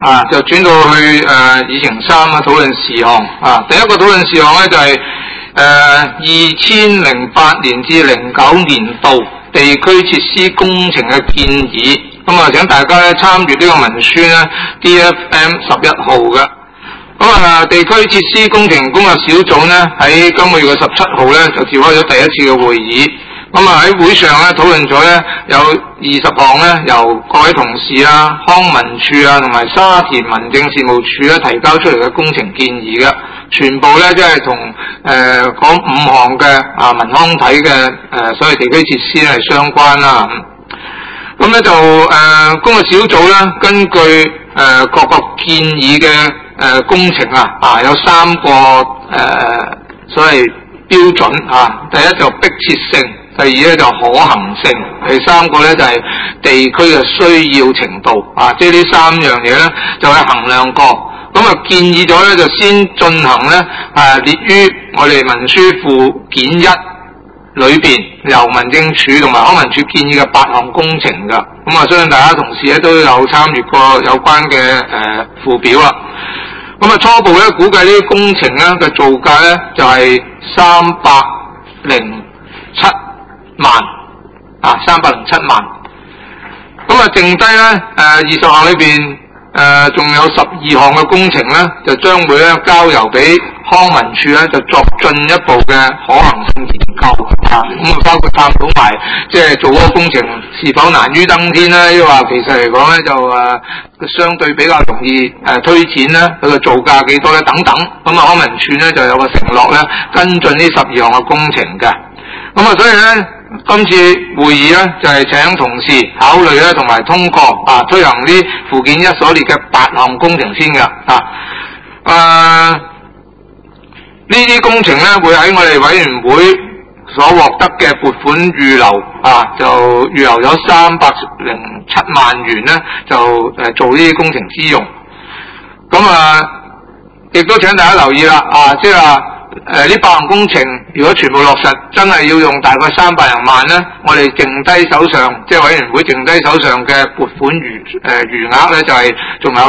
就轉到去議程3討論事項第一個討論事項咧就係2008年至09年度地區設施工程嘅建議，咁請大家咧參與呢個文書咧 DFM 11號嘅。咁地區設施工程工作小組咧喺今個月嘅17號咧就召開咗第一次嘅會議。咁喺會上咧討論咗咧有20項咧由各位同事康文署同埋沙田民政事務處咧提交出嚟嘅工程建議嘅，全部咧即係同嗰5項嘅文康體嘅所謂地區設施係相關啦。咁咧就工作小組咧根據各個建議嘅工程有3個所謂標準第一就迫切性，第二咧就可行性，第三個咧就係地區嘅需要程度即係呢3樣嘢咧就係衡量過。咁建議咗咧就先進行咧列於我哋文書附件1裏邊由民政處同埋康文署建議嘅8項工程噶。咁相信大家同事咧都有參與過有關嘅附表啦。咁初步咧估計呢啲工程咧嘅造價咧就係307萬307萬。咁剩低咧20項裏邊仲有12項嘅工程咧就將會咧交由俾康文署咧就作進一步嘅可行性研究咁包括探討埋即係做嗰個工程是否難於登天咧，抑或其實嚟講咧就相對比較容易推展咧，佢嘅造價幾多咧等等。咁康文署咧就有個承諾咧跟進呢12項嘅工程嘅。咁所以咧今次會議咧就係請同事考慮咧同埋通過推行呢附件1所列嘅8項工程先嘅呢啲工程咧會喺我哋委員會所獲得嘅撥款預留就預留咗307萬元咧就做呢啲工程之用。咁亦都請大家留意啦即係話呢8項工程如果全部落實真係要用大概300多萬咧，我哋剩低手上即係委員會剩低手上嘅撥款餘額咧就係仲有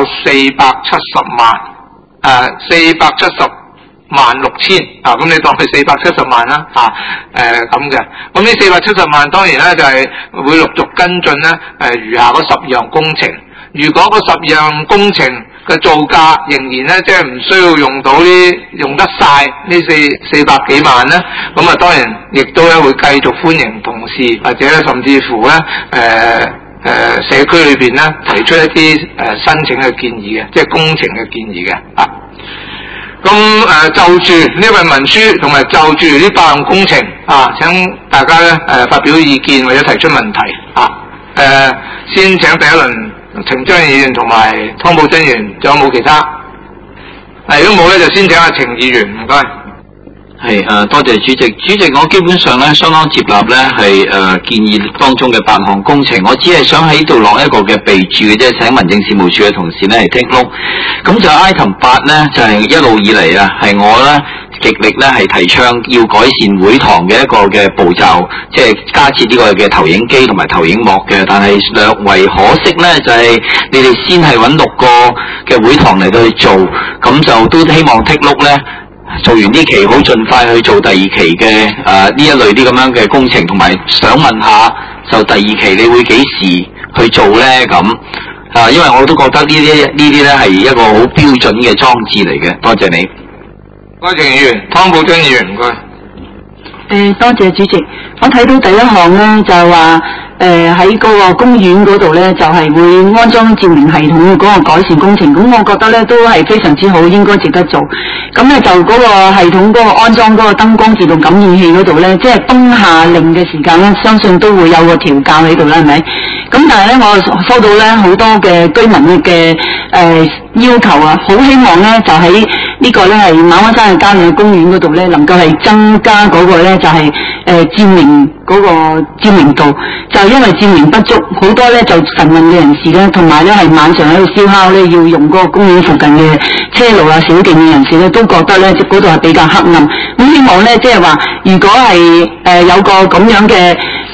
470萬470萬6千咁你當佢470萬啦咁嘅。咁呢470萬當然咧就係會陸續跟進咧餘下嗰12項工程。如果嗰12項工程嘅造價仍然咧即係唔需要用得晒呢400幾萬咧，咁當然亦都咧會繼續歡迎同事或者甚至乎咧社區裏邊咧提出一啲申請嘅建議嘅，即係工程嘅建議嘅咁就住呢份文書同埋就住呢8項工程請大家咧發表意見或者提出問題先請第一輪程張議員同埋湯寶珍議員，仲有冇其他？如果冇咧，就先請阿程議員，唔該。 多謝主席。主席，我基本上咧相當接納咧係建議當中嘅8項工程，我只係想喺度落一個嘅備註嘅啫，請民政事務處嘅同事咧係 take note。咁就 item 8咧就係一路以嚟係我咧極力咧係提倡要改善會堂嘅一個嘅步驟，即係加設呢個嘅投影機同埋投影幕嘅，但係略為可惜咧就係你哋先係揾6個嘅會堂嚟到去做，咁就都希望 take note咧。做完呢期好盡快去做第2期嘅呢一類啲咁樣嘅工程，同埋想問下就第2期你會幾時去做咧？咁因為我都覺得呢啲咧係一個好標準嘅裝置嚟嘅。多謝你。 多謝議員，湯寶珍議員唔該。 多謝主席。我睇到第一項咧就係話喺嗰個公園嗰度咧就係會安裝照明系統嘅嗰個改善工程，咁我覺得咧都係非常之好，應該值得做。咁咧就嗰個系統嗰個安裝嗰個燈光自動感應器嗰度咧，即係冬夏令嘅時間咧，相信都會有個調校喺度啦，係咪？咁但係咧我收到咧好多嘅居民嘅要求好希望咧就喺呢個咧係馬鞍山嘅嘉里公園嗰度咧能夠係增加嗰個咧就係照明嗰個照明度，就係因為照明不足，好多咧就晨運嘅人士咧，同埋咧係晚上喺度燒烤咧，要用嗰個公園附近嘅車路小徑嘅人士咧，都覺得咧嗰度係比較黑暗。咁希望咧即係話，如果係有個咁樣嘅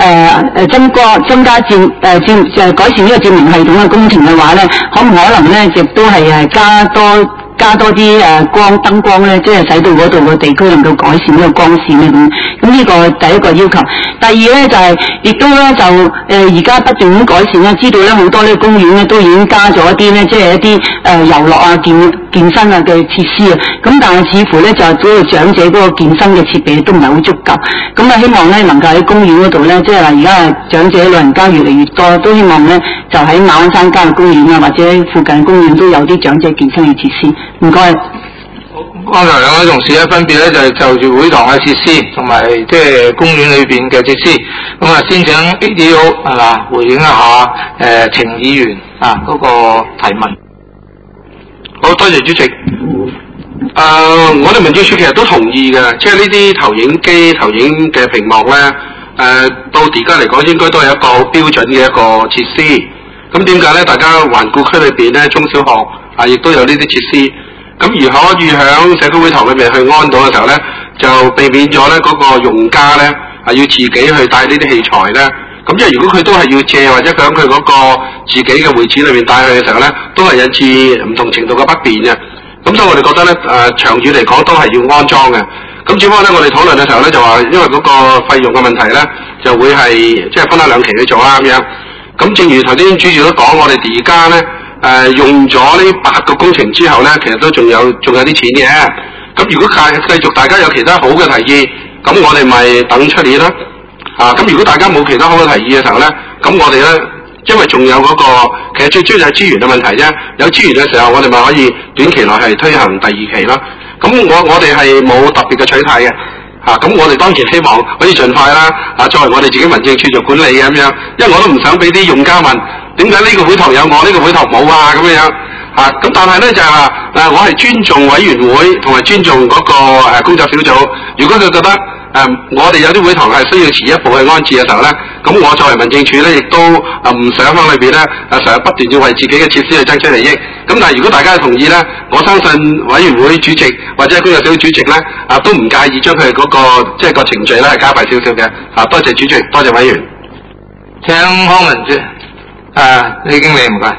增加改善呢個照明系統嘅工程嘅話咧，可唔可能咧亦都係加多啲燈光咧，即係使到嗰度嘅地區能夠改善呢個光線咧咁。咁呢個第一個要求。第二咧就係、亦都咧就而家不斷咁改善咧，知道咧好多呢個公園咧都已經加咗一啲咧，即係一啲遊樂啊、健身啊嘅設施啊。咁但係似乎咧就嗰個長者嗰個健身嘅設備都唔係好足夠。咁啊希望咧能夠喺公園嗰度咧，即係話而家長者老人家越嚟越多，都希望咧就喺馬鞍山郊野公園啊或者附近公園都有啲長者健身嘅設施。唔該。 剛才兩位同事咧分別咧就住會堂嘅設施同埋即係公園裏邊嘅設施，咁啊先請 ADO 係嘛回應一下程議員嗰個提問。 好多謝主席。我哋民政處其實都同意嘅，即係呢啲投影機、投影嘅屏幕咧，到而家嚟講應該都係一個好標準嘅一個設施。咁點解咧？大家環顧區裏邊咧，中小學亦都有呢啲設施。咁而可以喺社區會堂裏面去安到嘅時候咧，就避免咗咧嗰個用家咧要自己去帶呢啲器材咧。咁即係如果佢都係要借或者喺佢嗰個自己嘅會址裏面帶去嘅時候咧，都係引致唔同程度嘅不便嘅。咁所以我哋覺得咧長遠嚟講都係要安裝嘅。咁只不過咧我哋討論嘅時候咧就話，因為嗰個費用嘅問題咧，就會係即係分開兩期去做啦咁樣。咁正如頭先主席都講，我哋而家咧用咗呢8個工程之後咧，其實都仲有啲錢嘅。咁如果繼續大家有其他好嘅提議，咁我哋咪等出年啦。咁如果大家冇其他好嘅提議嘅時候咧，咁我哋咧，因為仲有嗰個，其實最主要係資源嘅問題啫。有資源嘅時候，我哋咪可以短期內係推行第2期啦。咁我哋係冇特別嘅取態嘅。咁我哋當然希望可以盡快啦。作為我哋自己民政處做管理嘅咁樣，因為我都唔想俾啲用家問點解呢個會堂有我，呢個會堂冇咁樣。咁但係咧就係話，我係尊重委員會同埋尊重嗰個工作小組。如果佢覺得我哋有啲會堂係需要遲一步去安置嘅時候咧，咁我作為民政處咧，亦都唔想喺裏邊咧成日不斷要為自己嘅設施去爭取利益。咁但係如果大家同意咧，我相信委員會主席或者工作小組主席咧都唔介意將佢嗰個即係個程序咧係加快少少嘅。多謝主席，多謝委員。 請康文署李經理唔該。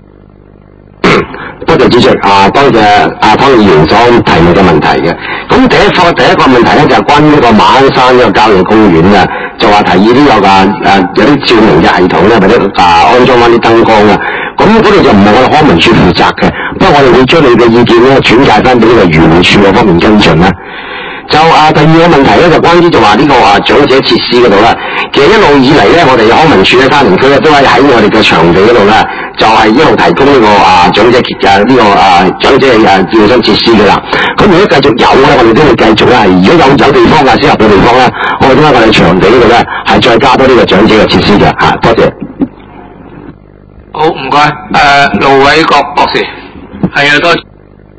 多謝主席，多謝湯議員所提問嘅問題嘅。咁第一個問題咧就係關於呢個馬鞍山呢個郊野公園嘅，就話提議都有有啲照明嘅系統咧，或者安裝翻啲燈光啊。咁嗰度就唔係我哋康文署負責嘅，不過我哋會將你嘅意見咧轉介翻俾呢個漁護署嗰方面跟進啦。就第二個問題咧，就關於就話呢個長者設施嗰度啦。其實一路以嚟咧，我哋康文署咧沙田區咧都係喺我哋嘅場地嗰度咧，就係一路提供呢個長者長者健身設施嘅啦。咁如果繼續有咧，我哋都會繼續咧係，如果有地方適合嘅地方咧，我哋都喺我哋場地嗰度咧係再加多呢個長者嘅設施嘅。多謝。 好，唔該。盧偉國博士。 係啊，多謝。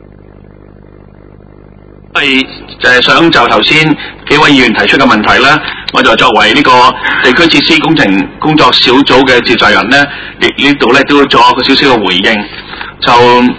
就係想就頭先幾位議員提出嘅問題咧，我就作為呢個地區設施工程工作小組嘅召集人咧，呢度咧都做一個少少嘅回應。就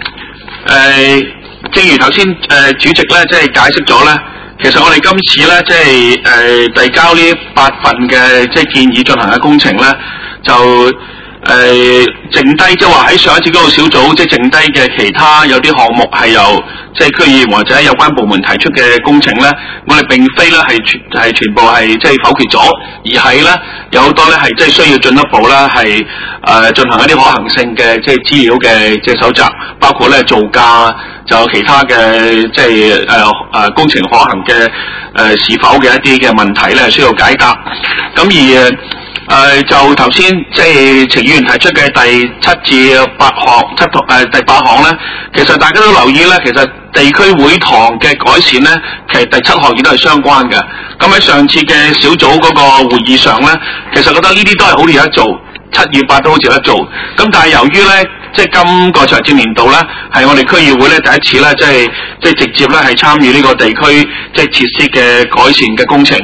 正如頭先主席咧即係解釋咗咧，其實我哋今次咧即係遞交呢8份嘅即係建議進行嘅工程咧，就剩低即係話喺上一次嗰個小組即係剩低嘅其他有啲項目係由即係區議員或者有關部門提出嘅工程咧，我哋並非咧係全部係即係否決咗，而係咧有好多咧係即係需要進一步咧係進行一啲可行性嘅即係資料嘅即係搜集，包括咧造價，就有其他嘅即係工程可行嘅是否嘅一啲嘅問題咧需要解答。咁而就頭先即係程議員提出嘅第7至8項，第8項咧，其實大家都留意咧，其實地區會堂嘅改善咧，其實第7項亦都係相關嘅。咁喺上次嘅小組嗰個會議上咧，其實覺得呢啲都係好易得做，7與8都好似得做。咁但係由於咧，即係今個財政年度咧，係我哋區議會咧第一次咧，即係直接咧係參與呢個地區即係設施嘅改善嘅工程。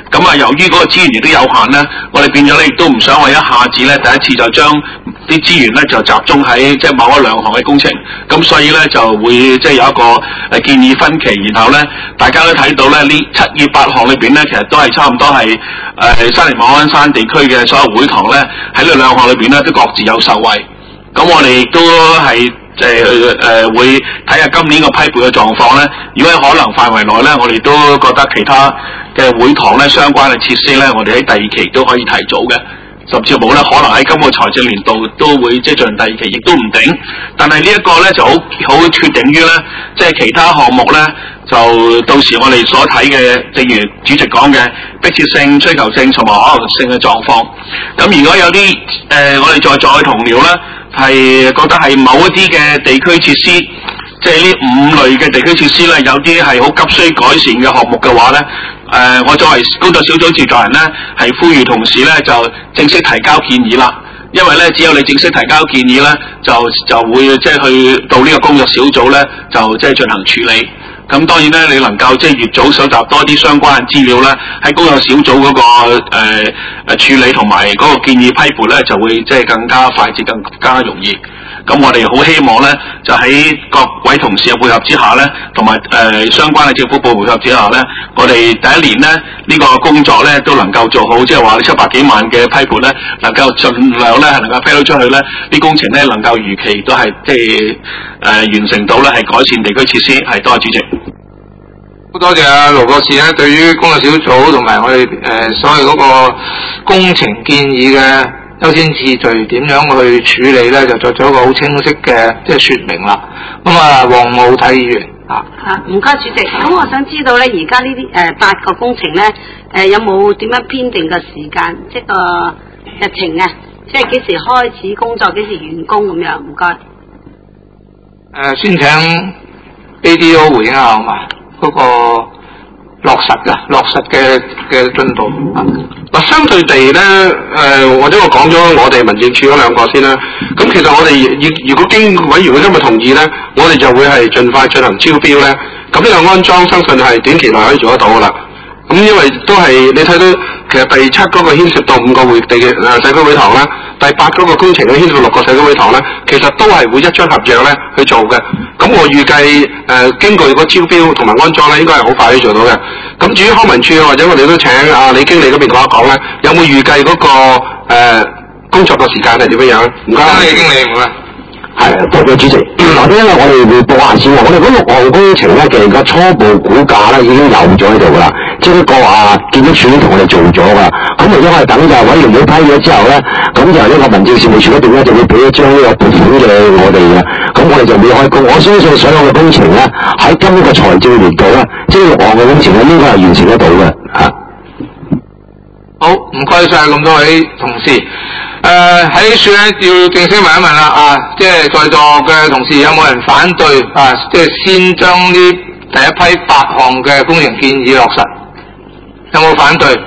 咁啊，由於嗰個資源亦都有限咧，我哋變咗咧亦都唔想話一下子咧第一次就將啲資源咧就集中喺即係某一兩項嘅工程，咁所以咧就會即係有一個建議分歧，然後咧大家都睇到咧呢7月8項裏邊咧，其實都係差唔多係沙田馬鞍山地區嘅所有會堂咧喺呢兩項裏邊咧都各自有受惠，咁我哋亦都係會睇下今年個批撥嘅狀況咧，如果喺可能範圍內咧，我哋都覺得其他嘅會堂咧相關嘅設施咧，我哋喺第二期都可以提早嘅，甚至冇咧可能喺今個財政年度都會即係進行第二期，亦都唔定。但係呢一個咧就好決定於咧，即係其他項目咧，就到時我哋所睇嘅，正如主席講嘅迫切性、需求性同埋可能性嘅狀況。咁如果有啲我哋再同僚咧，係覺得係某一啲嘅地區設施，即係呢5類嘅地區設施咧，有啲係好急需改善嘅項目嘅話咧，我作為工作小組召集人咧，係呼籲同事咧就正式提交建議啦。因為咧，只有你正式提交建議咧，就會即係去到呢個工作小組咧，就即係進行處理。咁當然咧，你能夠即係越早搜集多啲相關嘅資料咧，喺工作小組嗰個處理同埋嗰個建議批撥咧，就會即係更加快捷、更加容易。咁我哋好希望咧，就喺各位同事嘅配合之下咧，同埋相關嘅政府部門配合之下咧，我哋第一年咧呢個工作咧都能夠做好，即係話700幾萬嘅批撥咧，能夠盡量咧係能夠批到出去咧，啲工程咧能夠如期都係即係完成到咧係改善地區設施。係多謝主席。 好多謝阿盧博士咧，對於工作小組同埋我哋所謂嗰個工程建議嘅優先次序點樣去處理咧，就作咗一個好清晰嘅即係說明啦。咁啊，黃武體議員唔該主席。咁我想知道咧，而家呢啲8個工程咧，有冇點樣編定個時間，即係個日程啊？即係幾時開始工作，幾時完工咁樣？唔該。 先請 ADO 回應下好嘛？嗰個落實嘅進度嗱，相對地咧，或者我講咗我哋民政處嗰2個先啦。咁其實我哋如果經委員會今日同意咧，我哋就會係盡快進行招標咧。咁呢個安裝相信係短期內可以做得到噶啦。咁因為都係你睇到，其實第7嗰個牽涉到5個會地嘅社區會堂啦，第8嗰個工程咧牽涉到6個社區會堂咧，其實都係會一張合約咧去做嘅。咁我預計經過個招標同埋安裝咧，應該係好快可以做到嘅。咁至於康文署或者我哋都請李經理嗰邊講一講咧，有冇預計嗰個工作嘅時間係點樣樣？唔該， 李經理，唔該。 係，多謝主席。嗱，因為我哋會報下先啊，我哋嗰6項工程咧，其實個初步估價咧已經有咗喺度噶啦，即係呢個建築署已經同我哋做咗噶啦。咁而家我哋等就委員會批咗之後咧，咁就呢個民政事務處嗰邊咧就會俾一張呢個撥款嘅我哋嘅，咁我哋就會開工。我相信所有嘅工程咧喺今個財政年度咧，即係6項嘅工程咧應該係完成得到嘅嚇。 好，唔該晒咁多位同事。喺處咧要正式問一問啦，即係在座嘅同事有冇人反對即係先將呢第一批8項嘅工程建議落實？有冇反對？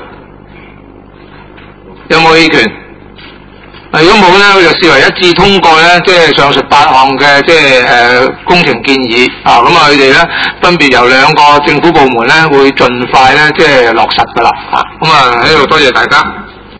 有冇棄權？如果冇咧，我就視為一致通過咧，即係上述8項嘅即係工程建議咁佢哋咧分別由2個政府部門咧會盡快咧即係落實噶啦咁喺度多謝大家。